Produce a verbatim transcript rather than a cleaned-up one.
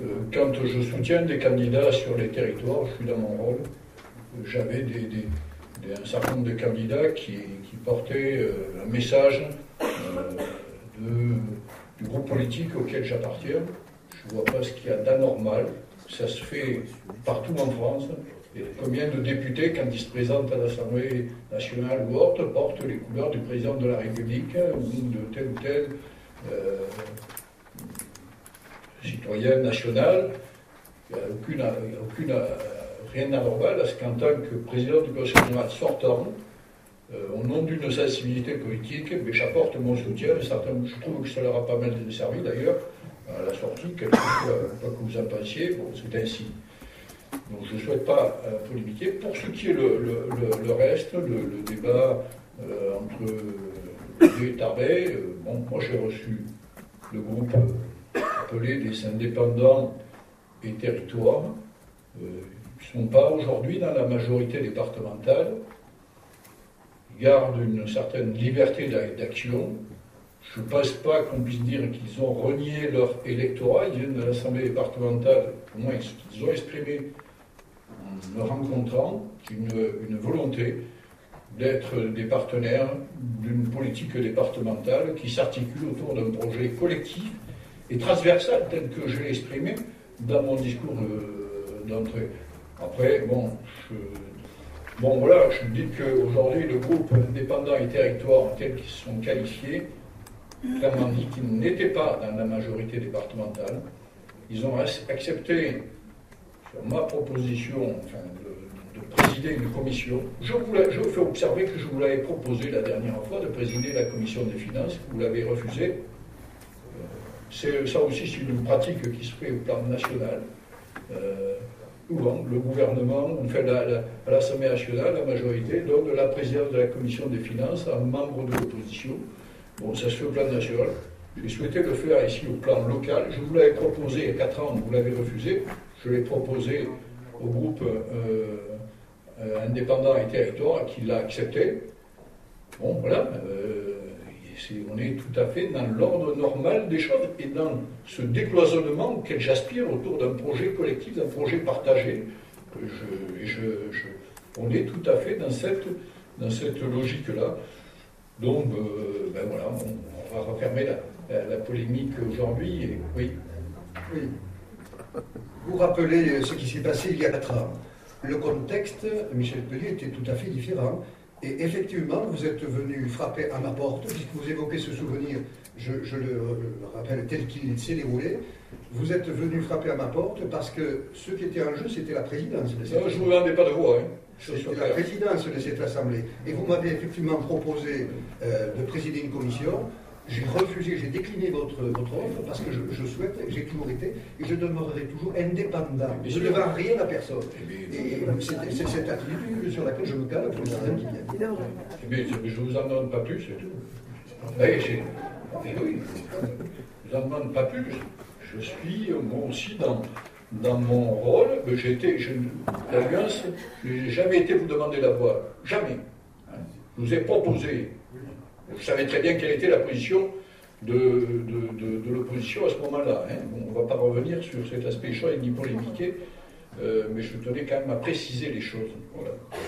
euh, quand je soutiens des candidats sur les territoires, je suis dans mon rôle. J'avais des, des, des, un certain nombre de candidats qui, qui portaient euh, un message euh, de, du groupe politique auquel j'appartiens. Je ne vois pas ce qu'il y a d'anormal. Ça se fait partout en France. Et combien de députés, quand ils se présentent à l'Assemblée nationale ou autre, portent les couleurs du président de la République ou de tel ou tel euh, citoyen national. Il n'y a aucune, aucune, rien d'anormal à ce qu'en tant que président du Conseil général sortant, euh, au nom d'une sensibilité politique, mais j'apporte mon soutien. Certains, je trouve que ça leur a pas mal desservi d'ailleurs, à la sortie, quelquefois, pas que vous en pensiez, bon, c'est ainsi. Donc je ne souhaite pas euh, polémiquer. Pour ce qui est le, le, le, le reste, le, le débat euh, entre Dieu et Tarbet, euh, bon, moi j'ai reçu le groupe euh, appelé des indépendants et territoires. Euh, ils ne sont pas aujourd'hui dans la majorité départementale. Ils gardent une certaine liberté d'action. Je ne pense pas qu'on puisse dire qu'ils ont renié leur électorat. Ils viennent de l'Assemblée départementale, au moins ils ont exprimé en me rencontrant une, une volonté d'être des partenaires d'une politique départementale qui s'articule autour d'un projet collectif et transversal tel que je l'ai exprimé dans mon discours euh, d'entrée. Après, bon, je, bon voilà, je dis qu'aujourd'hui le groupe indépendant et territoire tel qu'ils sont qualifiés, clairement dit qu'ils n'étaient pas dans la majorité départementale. Ils ont accepté, sur ma proposition, enfin, de, de présider une commission. Je vous, je vous fais observer que je vous l'avais proposé la dernière fois de présider la commission des finances. Vous l'avez refusé. C'est, ça aussi, c'est une pratique qui se fait au plan national. Euh, souvent, le gouvernement, enfin, la, la, à l'Assemblée nationale, la majorité donne la présidence de la commission des finances à un membre de l'opposition. Bon, ça se fait au plan national. J'ai souhaité le faire ici au plan local. Je vous l'avais proposé il y a quatre ans, vous l'avez refusé. Je l'ai proposé au groupe euh, euh, indépendant et territoire qui l'a accepté. Bon, voilà. Euh, on est tout à fait dans l'ordre normal des choses et dans ce décloisonnement auquel j'aspire autour d'un projet collectif, d'un projet partagé. Je, je, je, on est tout à fait dans cette, dans cette logique-là. Donc, euh, ben voilà, on, on va refermer la, la, la polémique aujourd'hui. Et, oui. Oui. Vous rappelez ce qui s'est passé il y a quatre ans. Le contexte, Michel Pellier, était tout à fait différent. Et effectivement, vous êtes venu frapper à ma porte, puisque vous évoquez ce souvenir, je, je le rappelle tel qu'il s'est déroulé. Vous êtes venu frapper à ma porte parce que ce qui était en jeu, c'était la présidence de cette Assemblée. Je ne vous vendais pas de voix. Hein. C'était la présidence de cette Assemblée. Et vous m'avez effectivement proposé euh, de présider une commission. J'ai refusé, j'ai décliné votre, votre offre parce que je, je souhaite, j'ai toujours été, et je demeurerai toujours indépendant. Je ne vends rien à personne. Et c'est cette attitude sur laquelle je me cale pour les années qui viennent. Mais je ne vous en demande pas plus, c'est tout. Et oui, je ne vous en demande pas plus. Je suis moi aussi dans, dans mon rôle. J'ai été, je, l'Alliance, je n'ai jamais été vous demander la voix. Jamais. Je vous ai proposé. Vous savez très bien quelle était la position de, de, de, de l'opposition à ce moment-là. Hein. Bon, on ne va pas revenir sur cet aspect chaud et ni polémiquer, euh, mais je tenais quand même à préciser les choses. Voilà.